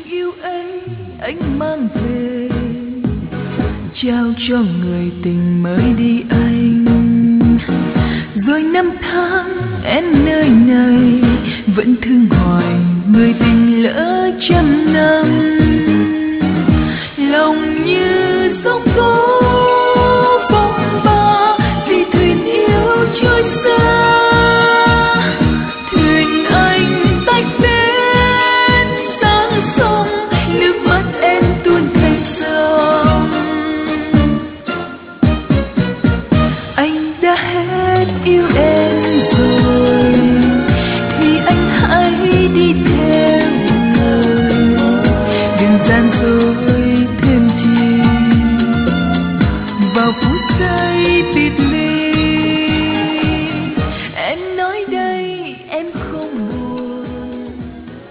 yêu anh mang về trao cho người tình mới đi anh. Rồi năm tháng em nơi này vẫn thương hoài người tình